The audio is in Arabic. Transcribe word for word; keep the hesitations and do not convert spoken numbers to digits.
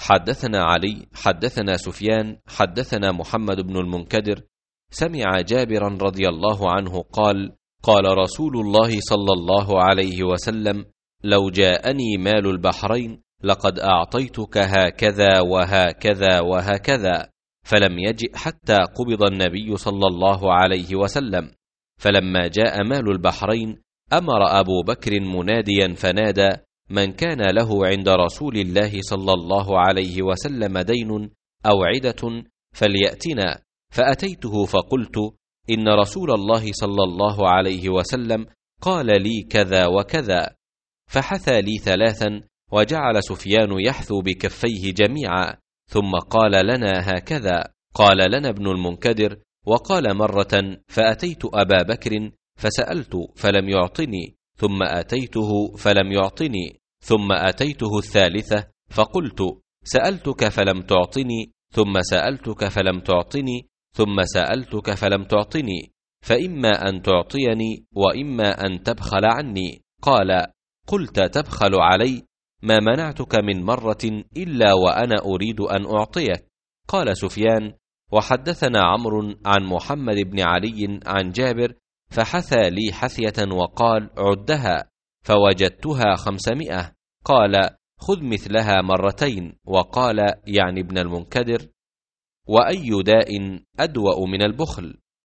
حدثنا علي حدثنا سفيان حدثنا محمد بن المنكدر سمع جابرا رضي الله عنه قال: قال رسول الله صلى الله عليه وسلم: لو جاءني مال البحرين لقد أعطيتك هكذا وهكذا وهكذا، فلم يجئ حتى قبض النبي صلى الله عليه وسلم. فلما جاء مال البحرين أمر أبو بكر مناديا فنادى: من كان له عند رسول الله صلى الله عليه وسلم دين أو عدة فليأتنا. فأتيته فقلت: إن رسول الله صلى الله عليه وسلم قال لي كذا وكذا. فحثى لي ثلاثا، وجعل سفيان يحثو بكفيه جميعا، ثم قال لنا هكذا. قال لنا ابن المنكدر: وقال مرة: فأتيت أبا بكر فسألت فلم يعطني، ثم أتيته فلم يعطني، ثم أتيته الثالثة فقلت: سألتك فلم تعطني، ثم سألتك فلم تعطني، ثم سألتك فلم تعطني، فإما أن تعطيني وإما أن تبخل عني. قال: قلت تبخل علي؟ ما منعتك من مرة إلا وأنا أريد أن أعطيك. قال سفيان: وحدثنا عمرو عن محمد بن علي عن جابر، فحثى لي حثية وقال: عدها، فوجدتها خمسمائة. قال: خذ مثلها مرتين. وقال يعني ابن المنكدر: وأي داء أدوأ من البخل؟